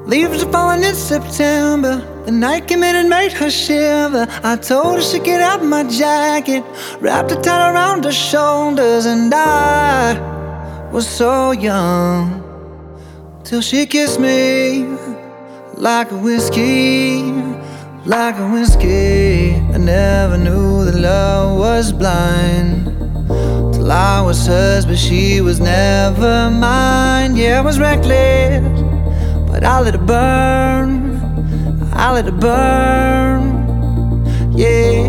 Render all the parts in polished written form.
Leaves are falling in September. The night came in and made her shiver. I told her she'd get out my jacket, wrapped it tight around her shoulders, and I was so young till she kissed me like a whiskey, like a whiskey. I never knew that love was blind till I was hers, but she was never mine. Yeah, I was reckless, but I let it burn, I let it burn, yeah.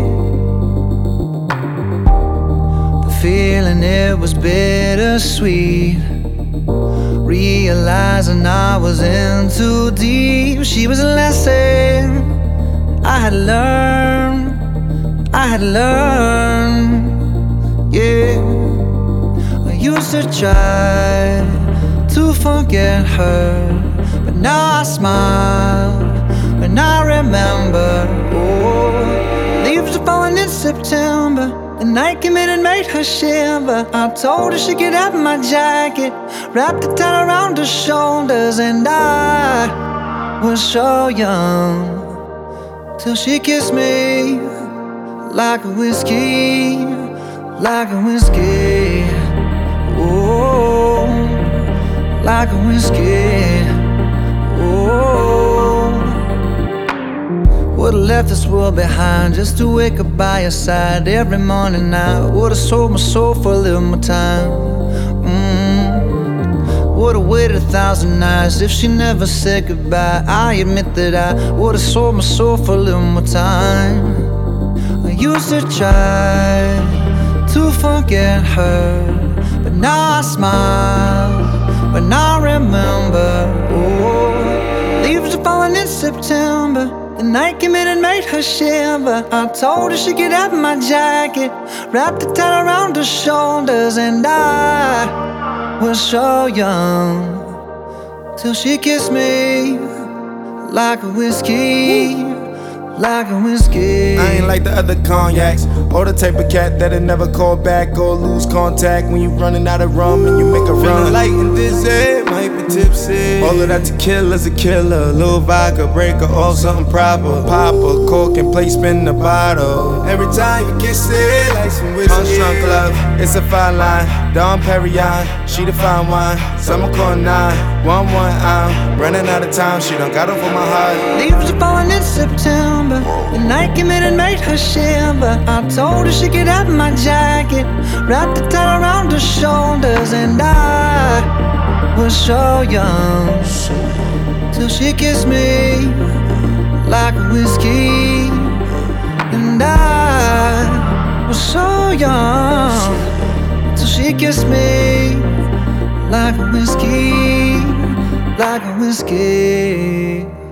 The feeling, it was bittersweet, realizing I was in too deep. She was a lesson I had learned, I had learned, yeah. I used to try to forget her, but now I smile when I remember. Oh, leaves are falling in September. The night came in and made her shiver. I told her she'd get out my jacket, wrapped it tight around her shoulders, and I was so young till she kissed me like a whiskey, like a whiskey. Oh, like a whiskey. Oh, would've left this world behind just to wake up by your side every morning. I would've sold my soul for a little more time. Would've waited 1,000 nights if she never said goodbye. I admit that I would've sold my soul for a little more time. I used to try to forget her, but now I smile when I remember. Oh, leaves are falling in September. The night came in and made her shiver. I told her she'd get out my jacket, wrapped it tight around her shoulders, and I was so young till she kissed me like a whiskey, like a whiskey. I ain't like the other cognacs, or the type of cat that'll never call back or lose contact when you running out of rum and you make a run. Feeling light and dizzy, might be tipsy. All of that tequila's a killer. Little vodka, break her off something proper. Pop a cork and play spin the bottle. Every time you kiss it, like some whiskey. Unstrung love, it's a fine line. Dom Perignon, she the fine wine. Summer Core 9, 1-1, I'm running out of time. She done got over my heart. Leaves are falling in September. The night came in and made her shiver. I told her she'd get out my jacket, wrapped it tight around her shoulders, and I was so young till she kissed me like a whiskey. And I was so young till she kissed me like a whiskey, like a whiskey.